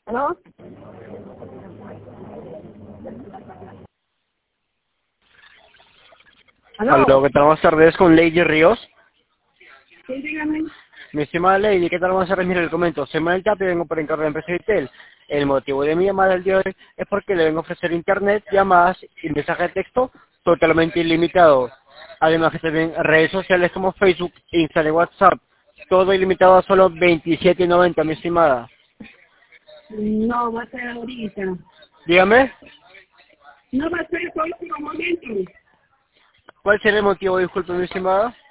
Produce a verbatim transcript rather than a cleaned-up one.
¿Aló? ¿Aló? Aló, ¿qué tal? Buenas tardes con Lady Ríos. Sí, dígame. Mi estimada Lady, ¿qué tal? Buenas tardes. Mire, le comento. Soy Manuel Tapia, vengo por encargo de la empresa Vitel. El motivo de mi llamada del día de hoy es porque le vengo a ofrecer internet, llamadas y mensaje de texto totalmente ilimitado. Además que también redes sociales como Facebook, Instagram y WhatsApp. Todo ilimitado a solo veintisiete noventa, mi estimada. No va a ser ahorita. Dígame, No va a ser por último momento. ¿cuál sería el motivo? Disculpe, mi estimada.